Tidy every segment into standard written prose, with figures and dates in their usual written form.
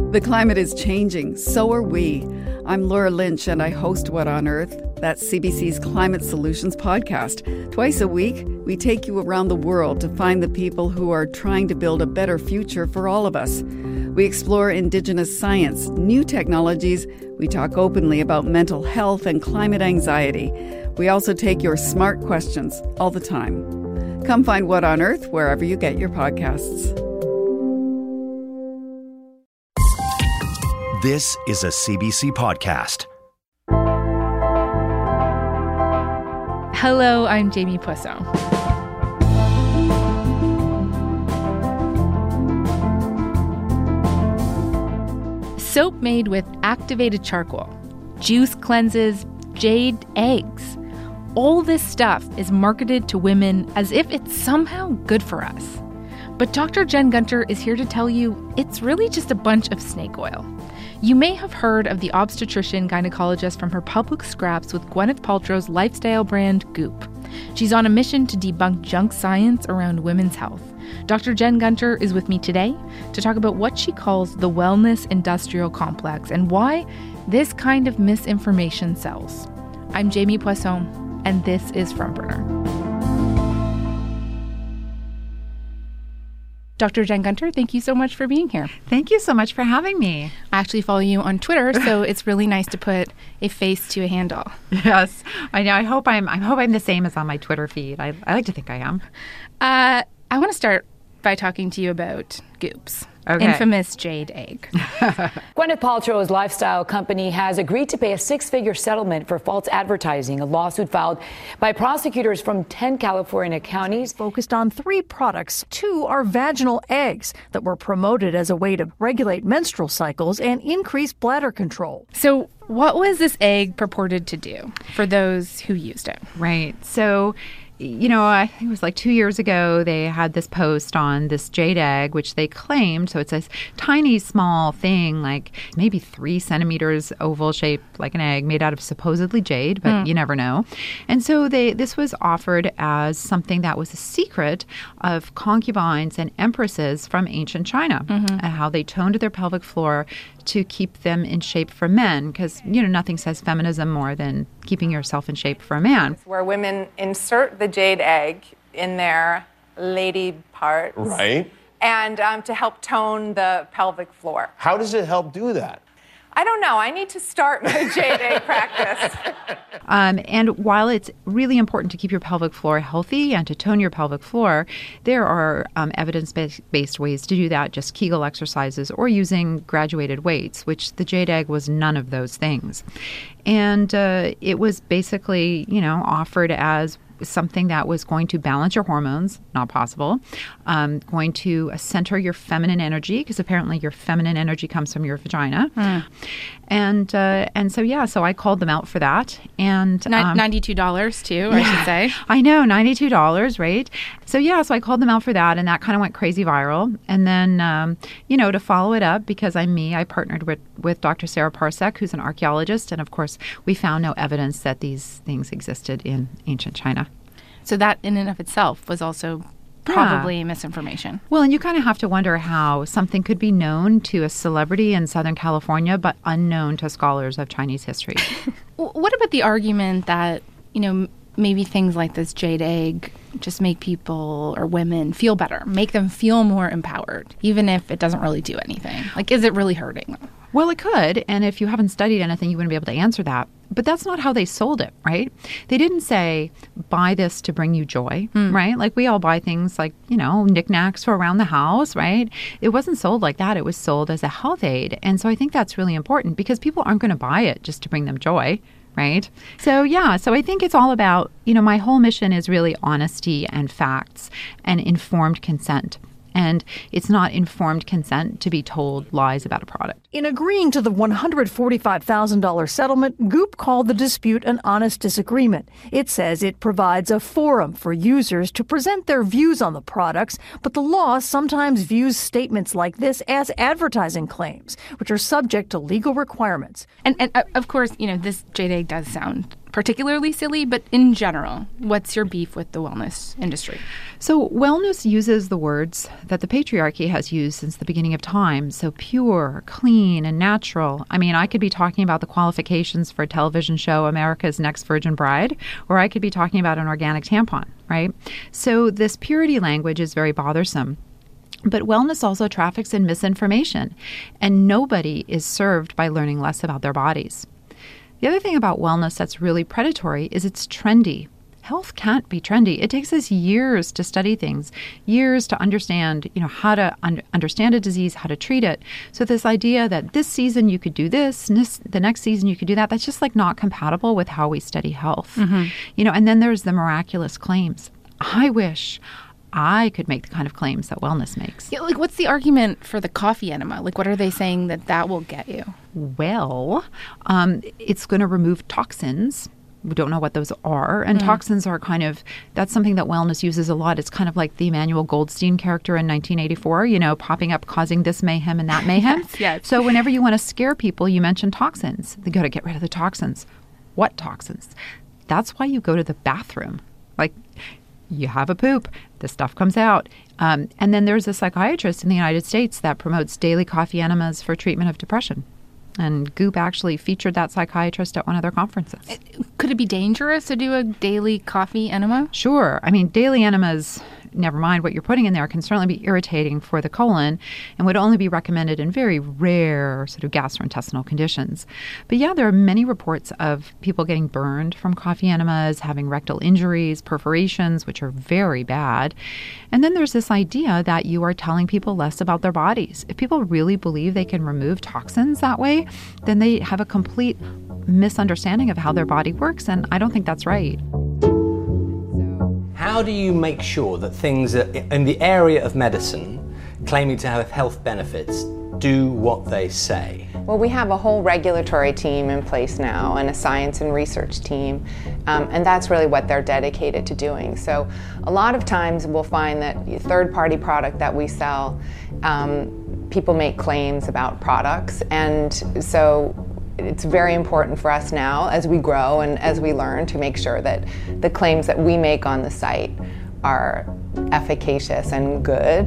The climate is changing, so are we. I'm Laura Lynch, and I host What on Earth? That's CBC's Climate Solutions podcast. Twice a week, we take you around the world to find the people who are trying to build a better future for all of us. We explore Indigenous science, new technologies. We talk openly about mental health and climate anxiety. We also take your smart questions all the time. Come find What on Earth wherever you get your podcasts. This is a CBC podcast. Hello, I'm Jamie Poisson. Soap made with activated charcoal, juice cleanses, jade eggs. All this stuff is marketed to women as if it's somehow good for us. But Dr. Jen Gunter is here to tell you it's really just a bunch of snake oil. You may have heard of the obstetrician gynecologist from her public scraps with Gwyneth Paltrow's lifestyle brand Goop. She's on a mission to debunk junk science around women's health. Dr. Jen Gunter is with me today to talk about what she calls the wellness industrial complex and why this kind of misinformation sells. I'm Jamie Poisson, and this is Front Burner. Dr. Jen Gunter, thank you so much for being here. Thank you so much for having me. I actually follow you on Twitter, so it's really nice to put a face to a handle. Yes, I know. I hope I'm the same as on my Twitter feed. I like to think I am. I want to start by talking to you about Goops. Okay. Infamous jade egg. Gwyneth Paltrow's lifestyle company has agreed to pay a six-figure settlement for false advertising, a lawsuit filed by prosecutors from 10 California counties. Focused on 3 products. 2 are vaginal eggs that were promoted as a way to regulate menstrual cycles and increase bladder control. So what was this egg purported to do for those who used it? Right. So, I think it was like 2 years ago, they had this post on this jade egg, which they claimed, so it's a tiny, small thing, like maybe 3 centimeters oval shaped like an egg made out of supposedly jade, but you never know. And so this was offered as something that was a secret of concubines and empresses from ancient China, and how they toned their pelvic floor to keep them in shape for men, because, nothing says feminism more than keeping yourself in shape for a man. Where women insert the jade egg in their lady parts. Right. And to help tone the pelvic floor. How does it help do that? I don't know. I need to start my jade egg practice. And while it's really important to keep your pelvic floor healthy and to tone your pelvic floor, there are evidence-based ways to do that, just Kegel exercises or using graduated weights, which the jade egg was none of those things. And it was basically, offered as something that was going to balance your hormones, not possible, going to center your feminine energy, because apparently your feminine energy comes from your vagina. And so I called them out for that. And $92 too, I should say. I know, $92, right? So I called them out for that, and that kind of went crazy viral. And then, to follow it up, because I partnered with Dr. Sarah Parsek, who's an archaeologist, and of course, we found no evidence that these things existed in ancient China. So that in and of itself was also probably misinformation. Well, and you kind of have to wonder how something could be known to a celebrity in Southern California, but unknown to scholars of Chinese history. What about the argument that, maybe things like this jade egg just make people or women feel better, make them feel more empowered, even if it doesn't really do anything? Like, is it really hurting them? Well, it could, and if you haven't studied anything, you wouldn't be able to answer that. But that's not how they sold it, right? They didn't say, buy this to bring you joy, right? Like we all buy things like, knickknacks for around the house, right? It wasn't sold like that. It was sold as a health aid. And so I think that's really important, because people aren't going to buy it just to bring them joy, right? So I think it's all about, my whole mission is really honesty and facts and informed consent. And it's not informed consent to be told lies about a product. In agreeing to the $145,000 settlement, Goop called the dispute an honest disagreement. It says it provides a forum for users to present their views on the products, but the law sometimes views statements like this as advertising claims, which are subject to legal requirements. And of course, this jade egg does sound particularly silly, but in general, what's your beef with the wellness industry? So wellness uses the words that the patriarchy has used since the beginning of time. So pure, clean, and natural. I mean, I could be talking about the qualifications for a television show, America's Next Virgin Bride, or I could be talking about an organic tampon, right? So this purity language is very bothersome. But wellness also traffics in misinformation, and nobody is served by learning less about their bodies. The other thing about wellness that's really predatory is it's trendy. Health can't be trendy. It takes us years to study things, years to understand, how to understand a disease, how to treat it. So this idea that this season you could do this, and the next season you could do that, that's just like not compatible with how we study health. And then there's the miraculous claims. I wish I could make the kind of claims that wellness makes. Yeah, like, what's the argument for the coffee enema? Like, what are they saying that will get you? Well, it's going to remove toxins. We don't know what those are. And toxins are that's something that wellness uses a lot. It's kind of like the Emmanuel Goldstein character in 1984, popping up, causing this mayhem and that mayhem. Yes. So whenever you want to scare people, you mention toxins. They got to get rid of the toxins. What toxins? That's why you go to the bathroom. Like, you have a poop, the stuff comes out. And then there's a psychiatrist in the United States that promotes daily coffee enemas for treatment of depression. And Goop actually featured that psychiatrist at one of their conferences. Could it be dangerous to do a daily coffee enema? Sure. I mean, daily enemas, never mind what you're putting in there, can certainly be irritating for the colon and would only be recommended in very rare sort of gastrointestinal conditions. But yeah, there are many reports of people getting burned from coffee enemas, having rectal injuries, perforations, which are very bad. And then there's this idea that you are telling people less about their bodies. If people really believe they can remove toxins that way, then they have a complete misunderstanding of how their body works, and I don't think that's right. How do you make sure that things in the area of medicine claiming to have health benefits do what they say? Well, we have a whole regulatory team in place now and a science and research team, and that's really what they're dedicated to doing. So a lot of times we'll find that third-party product that we sell, people make claims about products, and so it's very important for us now as we grow and as we learn to make sure that the claims that we make on the site are efficacious and good.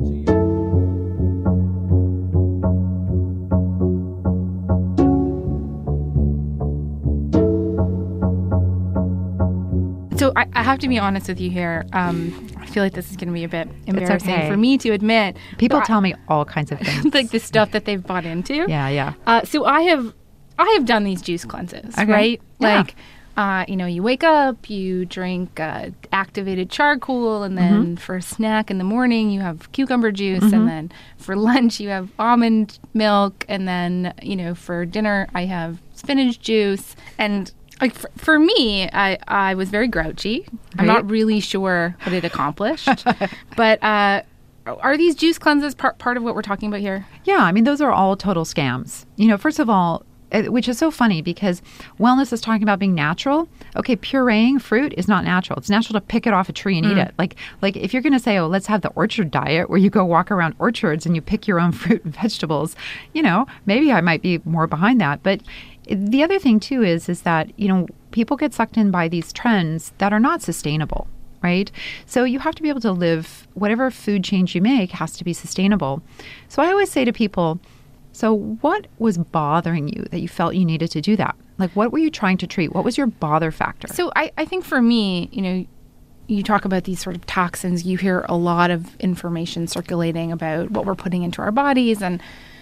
So I have to be honest with you here. I feel like this is going to be a bit embarrassing for me to admit. People tell me all kinds of things. Like the stuff that they've bought into. Yeah. So I have done these juice cleanses, right? Yeah. Like, you wake up, you drink activated charcoal, and then for a snack in the morning, you have cucumber juice, and then for lunch, you have almond milk, and then, for dinner, I have spinach juice. And like for me, I was very grouchy. Right. I'm not really sure what it accomplished, but are these juice cleanses part of what we're talking about here? Yeah, I mean, those are all total scams. First of all, which is so funny because wellness is talking about being natural. Okay, pureeing fruit is not natural. It's natural to pick it off a tree and eat it. Like if you're going to say, let's have the orchard diet where you go walk around orchards and you pick your own fruit and vegetables, maybe I might be more behind that. But the other thing too is that, people get sucked in by these trends that are not sustainable. Right? So you have to be able to live, whatever food change you make has to be sustainable. So I always say to people, so what was bothering you that you felt you needed to do that? Like, what were you trying to treat? What was your bother factor? So I think for me, you talk about these sort of toxins. You hear a lot of information circulating about what we're putting into our bodies. And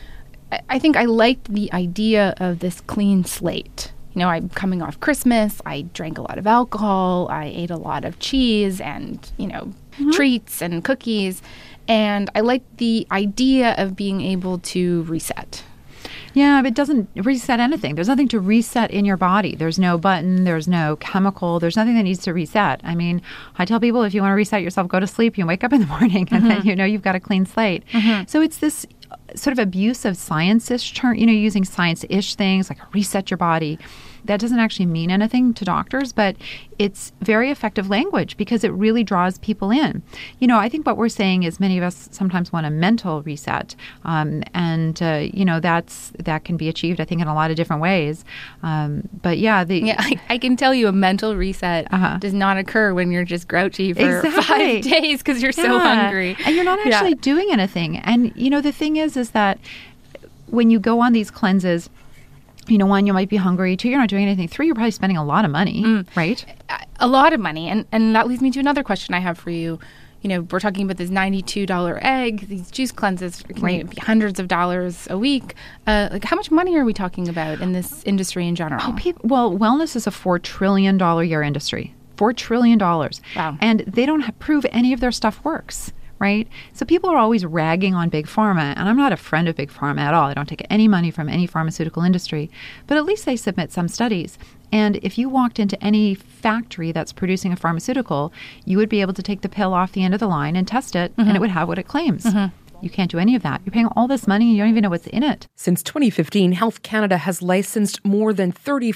I think I liked the idea of this clean slate. I'm coming off Christmas. I drank a lot of alcohol. I ate a lot of cheese and, treats and cookies. And I like the idea of being able to reset. Yeah, but it doesn't reset anything. There's nothing to reset in your body. There's no button. There's no chemical. There's nothing that needs to reset. I mean, I tell people if you want to reset yourself, go to sleep. You wake up in the morning and then you've got a clean slate. So it's this sort of abuse of science-ish term, using science-ish things like reset your body. that doesn't actually mean anything to doctors, but it's very effective language because it really draws people in. I think what we're saying is many of us sometimes want a mental reset, and that can be achieved, I think, in a lot of different ways. But I can tell you a mental reset does not occur when you're just grouchy for 5 days because you're so hungry. And you're not actually doing anything. And, the thing is that when you go on these cleanses, 1, you might be hungry. 2, you're not doing anything. 3, you're probably spending a lot of money, right? A lot of money. And that leads me to another question I have for you. We're talking about this $92 egg, these juice cleanses can be hundreds of dollars a week. How much money are we talking about in this industry in general? Wellness is a $4 trillion a year industry. $4 trillion. Wow. And they don't prove any of their stuff works. Right? So people are always ragging on Big Pharma, and I'm not a friend of Big Pharma at all. I don't take any money from any pharmaceutical industry, but at least they submit some studies. And if you walked into any factory that's producing a pharmaceutical, you would be able to take the pill off the end of the line and test it, and it would have what it claims. You can't do any of that. You're paying all this money and you don't even know what's in it. Since 2015, Health Canada has licensed more than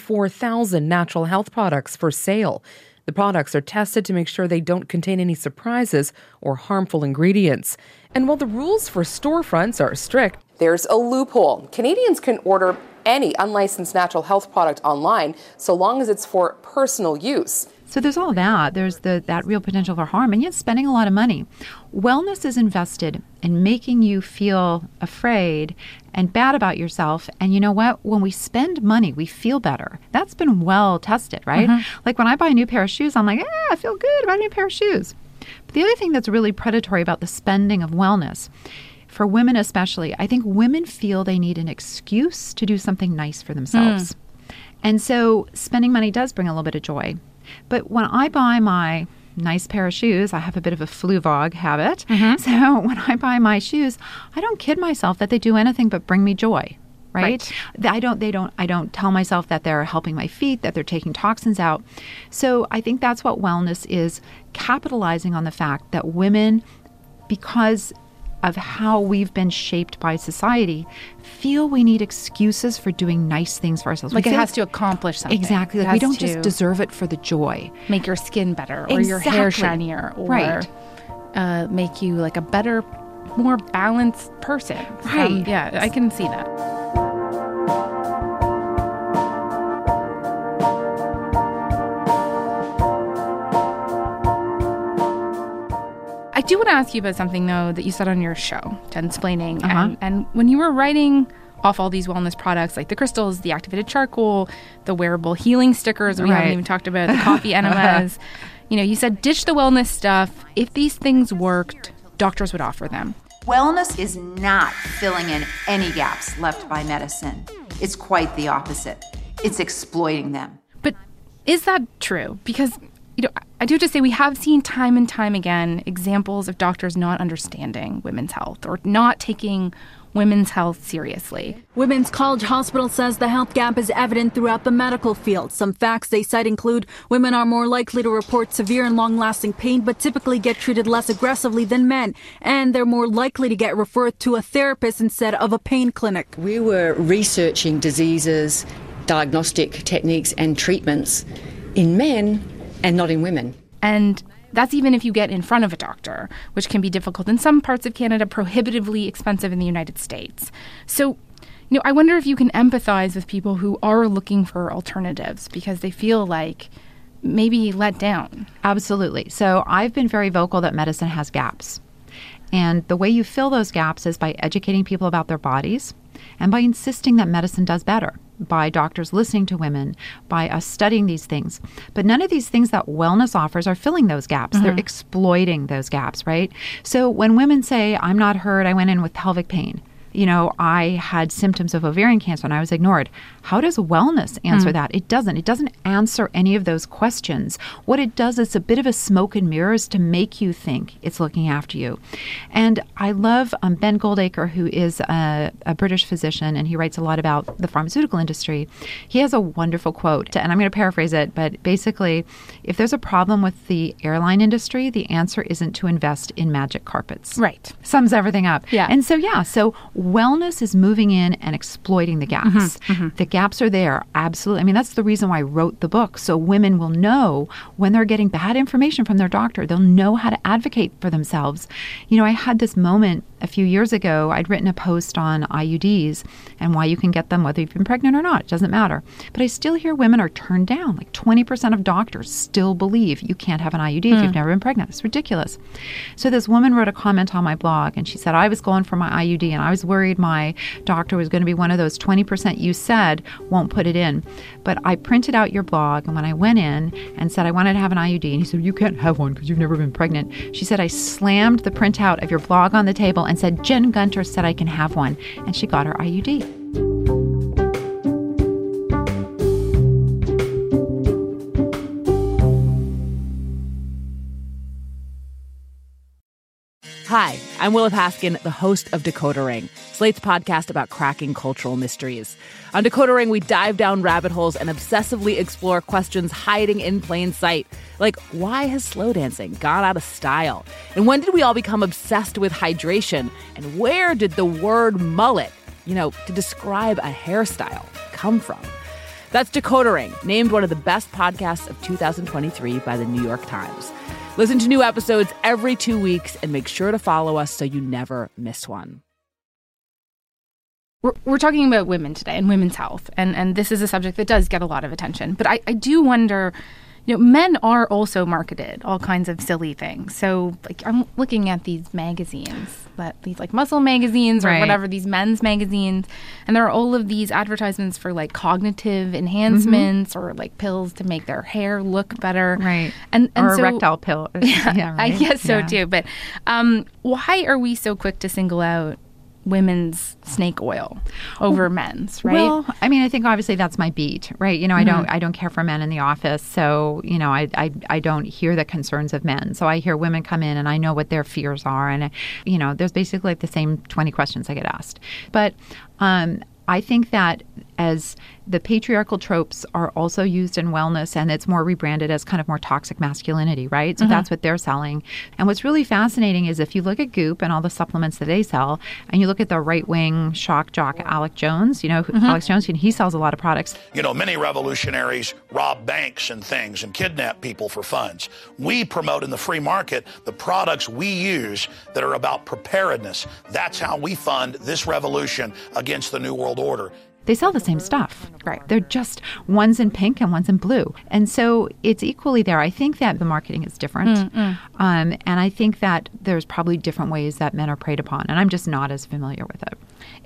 34,000 natural health products for sale. The products are tested to make sure they don't contain any surprises or harmful ingredients. And while the rules for storefronts are strict, there's a loophole. Canadians can order any unlicensed natural health product online so long as it's for personal use. So there's all that. There's that real potential for harm, and yet spending a lot of money. Wellness is invested in making you feel afraid and bad about yourself. And you know what? When we spend money, we feel better. That's been well tested, right? Like when I buy a new pair of shoes, I'm like, I feel good about a new pair of shoes. But the other thing that's really predatory about the spending of wellness, for women especially, I think women feel they need an excuse to do something nice for themselves. And so spending money does bring a little bit of joy. But when I buy my nice pair of shoes, I have a bit of a fluvog habit. So when I buy my shoes, I don't kid myself that they do anything but bring me joy, right? I don't tell myself that they're helping my feet, that they're taking toxins out. So I think that's what wellness is, capitalizing on the fact that women, because of how we've been shaped by society, feel we need excuses for doing nice things for ourselves. Like it has to accomplish something. Exactly. Like we don't just deserve it for the joy. Make your skin better or your hair shinier or make you like a better, more balanced person. Right. Yeah, I can see that. I do want to ask you about something, though, that you said on your show, Tensplaining. And when you were writing off all these wellness products, like the crystals, the activated charcoal, the wearable healing stickers, we haven't even talked about, the coffee enemas, you said ditch the wellness stuff. If these things worked, doctors would offer them. Wellness is not filling in any gaps left by medicine. It's quite the opposite. It's exploiting them. But is that true? Because I do have to say we have seen time and time again examples of doctors not understanding women's health or not taking women's health seriously. Women's College Hospital says the health gap is evident throughout the medical field. Some facts they cite include women are more likely to report severe and long-lasting pain, but typically get treated less aggressively than men. And they're more likely to get referred to a therapist instead of a pain clinic. We were researching diseases, diagnostic techniques and treatments in men and not in women. And that's even if you get in front of a doctor, which can be difficult in some parts of Canada, prohibitively expensive in the United States. So, I wonder if you can empathize with people who are looking for alternatives because they feel like maybe let down. Absolutely. So I've been very vocal that medicine has gaps. And the way you fill those gaps is by educating people about their bodies and by insisting that medicine does better, by doctors listening to women, by us studying these things. But none of these things that wellness offers are filling those gaps. They're exploiting those gaps, right? So when women say, I'm not hurt, I went in with pelvic pain, I had symptoms of ovarian cancer and I was ignored. How does wellness answer that? It doesn't. It doesn't answer any of those questions. What it does is a bit of a smoke and mirrors to make you think it's looking after you. And I love Ben Goldacre, who is a British physician, and he writes a lot about the pharmaceutical industry. He has a wonderful quote, and I'm going to paraphrase it, but basically, if there's a problem with the airline industry, the answer isn't to invest in magic carpets. Right. Sums everything up. Yeah. And so wellness is moving in and exploiting the gaps. The gaps are there, absolutely. I mean, that's the reason why I wrote the book, so women will know when they're getting bad information from their doctor. They'll know how to advocate for themselves. I had this moment a few years ago. I'd written a post on IUDs and why you can get them whether you've been pregnant or not. It doesn't matter. But I still hear women are turned down. Like 20% of doctors still believe you can't have an IUD if you've never been pregnant. It's ridiculous. So this woman wrote a comment on my blog, and she said, I was going for my IUD and I was worried my doctor was going to be one of those 20% you said won't put it in. But I printed out your blog, and when I went in and said I wanted to have an IUD, and he said, you can't have one because you've never been pregnant. She said, I slammed the printout of your blog on the table and said, Jen Gunter said I can have one. And she got her IUD. Hi, I'm Willa Paskin, the host of Decoder Ring, Slate's podcast about cracking cultural mysteries. On Decoder Ring, we dive down rabbit holes and obsessively explore questions hiding in plain sight. Like, why has slow dancing gone out of style? And when did we all become obsessed with hydration? And where did the word mullet, to describe a hairstyle, come from? That's Decoder Ring, named one of the best podcasts of 2023 by the New York Times. Listen to new episodes every 2 weeks and make sure to follow us so you never miss one. We're talking about women today and women's health, and this is a subject that does get a lot of attention. But I do wonder, men are also marketed all kinds of silly things. So, like, I'm looking at these magazines, these like muscle magazines or whatever, these men's magazines, and there are all of these advertisements for like cognitive enhancements or like pills to make their hair look better, right? And or so, erectile pill, yeah, right? I guess so too. But why are we so quick to single out women's snake oil over men's, right? Well, I mean, I think obviously that's my beat, right? I don't care for men in the office, so I don't hear the concerns of men. So I hear women come in, and I know what their fears are, and there's basically like the same 20 questions I get asked. But I think that as the patriarchal tropes are also used in wellness, and it's more rebranded as kind of more toxic masculinity, right? So that's what they're selling. And what's really fascinating is if you look at Goop and all the supplements that they sell, and you look at the right-wing shock jock Alex Jones, Alex Jones, he sells a lot of products. Many revolutionaries rob banks and things and kidnap people for funds. We promote in the free market the products we use that are about preparedness. That's how we fund this revolution against the New World Order. They sell the same stuff. Right. They're just one's in pink and one's in blue. And so it's equally there. I think that the marketing is different. And I think that there's probably different ways that men are preyed upon. And I'm just not as familiar with it.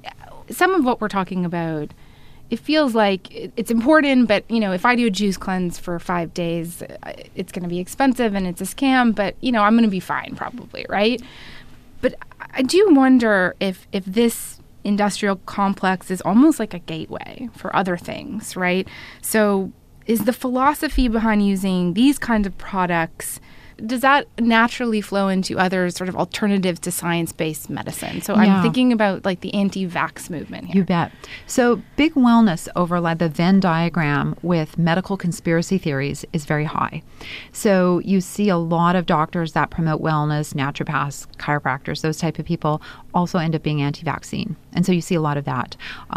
Some of what we're talking about, it feels like it's important, but, if I do a juice cleanse for 5 days, it's going to be expensive and it's a scam, but, I'm going to be fine probably, right? But I do wonder if this industrial complex is almost like a gateway for other things, right? So is the philosophy behind using these kinds of products, does that naturally flow into other sort of alternatives to science-based medicine? So I'm thinking about like the anti-vax movement here. You bet. So big wellness overlay, the Venn diagram with medical conspiracy theories is very high. So you see a lot of doctors that promote wellness, naturopaths, chiropractors, those type of people also end up being anti-vaccine. And so you see a lot of that.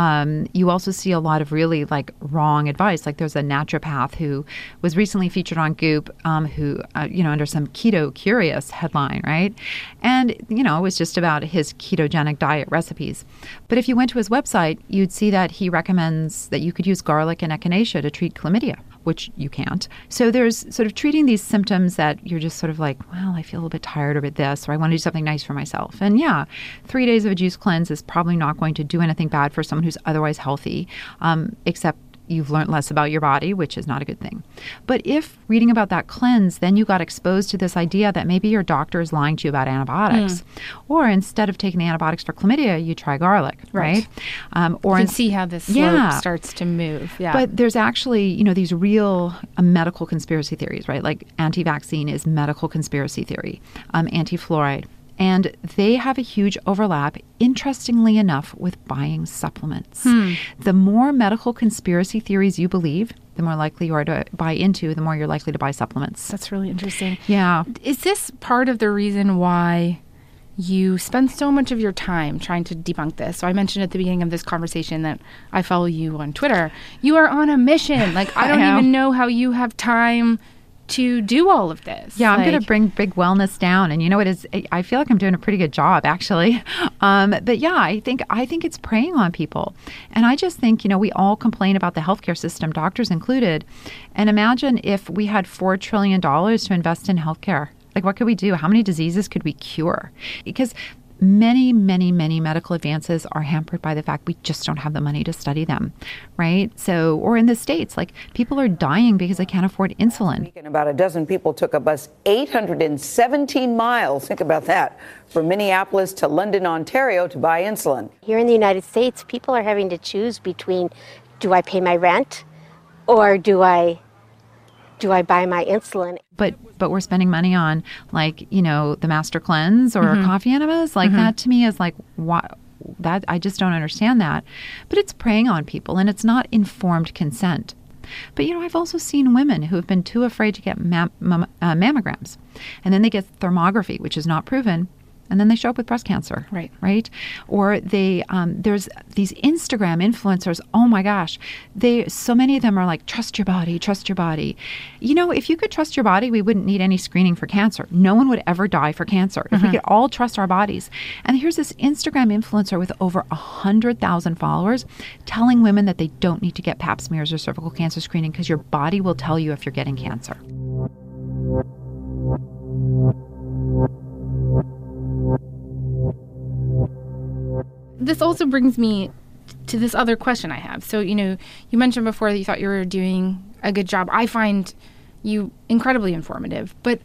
You also see a lot of really like wrong advice. Like there's a naturopath who was recently featured on Goop who, under some Keto Curious headline, right? And, it was just about his ketogenic diet recipes. But if you went to his website, you'd see that he recommends that you could use garlic and echinacea to treat chlamydia, which you can't. So there's sort of treating these symptoms that you're just sort of like, well, I feel a little bit tired about this, or I want to do something nice for myself. And 3 days of a juice cleanse is probably not going to do anything bad for someone who's otherwise healthy, except you've learned less about your body, which is not a good thing. But if reading about that cleanse, then you got exposed to this idea that maybe your doctor is lying to you about antibiotics. Or instead of taking the antibiotics for chlamydia, you try garlic, right? Or you can see how this slope starts to move. Yeah. But there's actually, these real medical conspiracy theories, right? Like anti-vaccine is medical conspiracy theory, anti-fluoride. And they have a huge overlap, interestingly enough, with buying supplements. The more medical conspiracy theories you believe, the more likely you are to buy into, the more you're likely to buy supplements. That's really interesting. Yeah. Is this part of the reason why you spend so much of your time trying to debunk this. So I mentioned at the beginning of this conversation that I follow you on Twitter. You are on a mission. Like, I don't even know how you have time to do all of this. Yeah, I'm going to bring big wellness down. And you know, I feel like I'm doing a pretty good job, actually. But yeah, I think it's preying on people. And I just think, you know, we all complain about the healthcare system, doctors included. And imagine if we had $4 trillion to invest in healthcare. Like, what could we do? How many diseases could we cure? Because many, many, many medical advances are hampered by the fact we just don't have the money to study them, right? So, or in the States, like, people are dying because they can't afford insulin. About a dozen people took a bus 817 miles, think about that, from Minneapolis to London, Ontario to buy insulin. Here in the United States, people are having to choose between, do I pay my rent or do I buy my insulin? But we're spending money on, like, you know, the Master Cleanse or coffee enemas. Like, that to me is like, what? That I just don't understand that. But it's preying on people, and it's not informed consent. But, you know, I've also seen women who have been too afraid to get mammograms. And then they get thermography, which is not proven. And then they show up with breast cancer. Right? Or they, there's these Instagram influencers. Oh my gosh. So many of them are like, trust your body, trust your body. You know, if you could trust your body, we wouldn't need any screening for cancer. No one would ever die for cancer if we could all trust our bodies. And here's this Instagram influencer with over 100,000 followers telling women that they don't need to get pap smears or cervical cancer screening because your body will tell you if you're getting cancer. This also brings me to this other question I have. So, you know, you mentioned before that you thought you were doing a good job. I find you incredibly informative. But,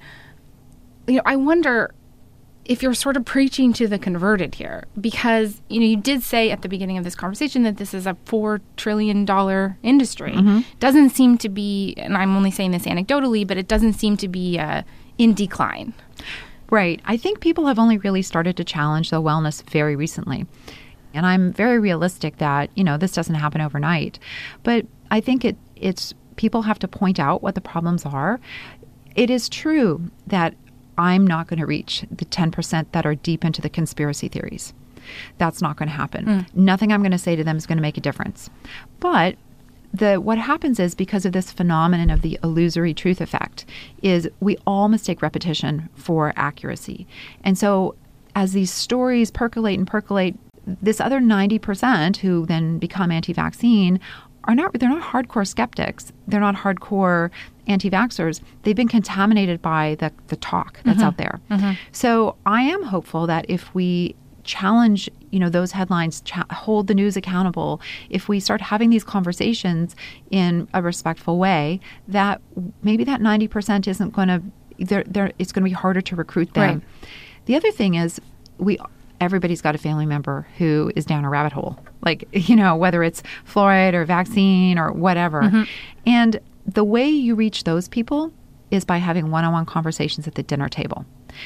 you know, I wonder if you're sort of preaching to the converted here. Because, you know, you did say at the beginning of this conversation that this is a $4 trillion industry. Doesn't seem to be, and I'm only saying this anecdotally, but it doesn't seem to be in decline. Right. I think people have only really started to challenge the wellness very recently. And I'm very realistic that, you know, this doesn't happen overnight. But I think it's people have to point out what the problems are. It is true that I'm not going to reach the 10% that are deep into the conspiracy theories. That's not going to happen. Nothing I'm going to say to them is going to make a difference. But what happens is, because of this phenomenon of the illusory truth effect, is we all mistake repetition for accuracy. And so as these stories percolate and percolate, this other 90% who then become anti-vaccine they're not hardcore skeptics. They're not hardcore anti-vaxxers. They've been contaminated by the talk that's out there. So I am hopeful that if we challenge, you know, those headlines, hold the news accountable, if we start having these conversations in a respectful way, that maybe that 90% isn't going to, it's going to be harder to recruit them. Right. The other thing is, everybody's got a family member who is down a rabbit hole, like, you know, whether it's fluoride or vaccine or whatever. And the way you reach those people is by having one-on-one conversations at the dinner table.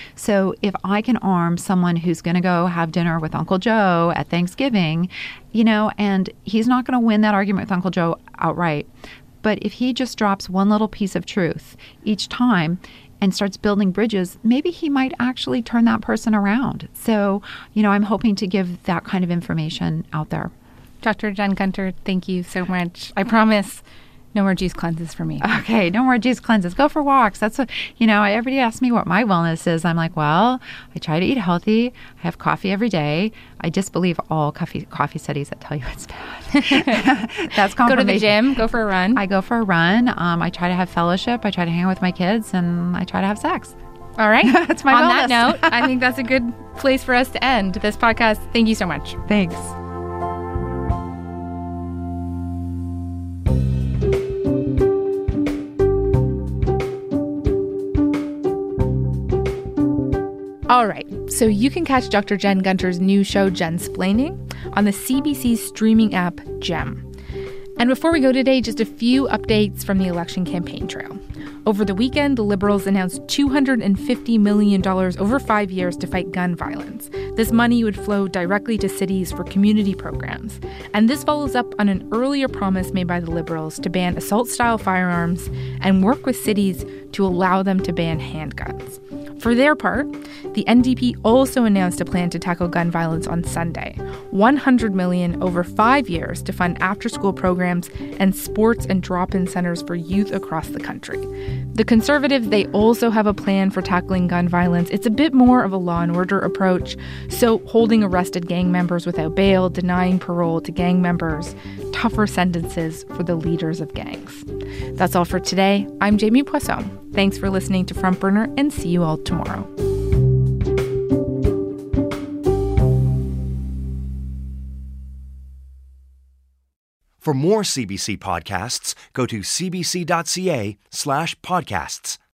So if I can arm someone who's going to go have dinner with Uncle Joe at Thanksgiving, you know, and he's not going to win that argument with Uncle Joe outright, but if he just drops one little piece of truth each time and starts building bridges, maybe he might actually turn that person around. So, you know, I'm hoping to give that kind of information out there. Dr. Jen Gunter, thank you so much. I promise no more juice cleanses for me. Okay, no more juice cleanses. Go for walks. That's what, you know, everybody asks me what my wellness is. I'm like, well, I try to eat healthy. I have coffee every day. I disbelieve all coffee studies that tell you it's bad. That's confirmation. Go to the gym. Go for a run. I go for a run. I try to have fellowship. I try to hang out with my kids, and I try to have sex. All right. That's my On wellness. that note, I think that's a good place for us to end this podcast. Thank you so much. Thanks. All right, so you can catch Dr. Jen Gunter's new show, Jensplaining, on the CBC streaming app, Gem. And before we go today, just a few updates from the election campaign trail. Over the weekend, the Liberals announced $250 million over 5 years to fight gun violence. This money would flow directly to cities for community programs. And this follows up on an earlier promise made by the Liberals to ban assault-style firearms and work with cities to allow them to ban handguns. For their part, the NDP also announced a plan to tackle gun violence on Sunday. $100 million over 5 years to fund after-school programs and sports and drop-in centers for youth across the country. The Conservatives, they also have a plan for tackling gun violence. It's a bit more of a law and order approach, so holding arrested gang members without bail, denying parole to gang members, tougher sentences for the leaders of gangs. That's all for today. I'm Jamie Poisson. Thanks for listening to Front Burner, and see you all tomorrow. For more CBC podcasts, go to cbc.ca/podcasts.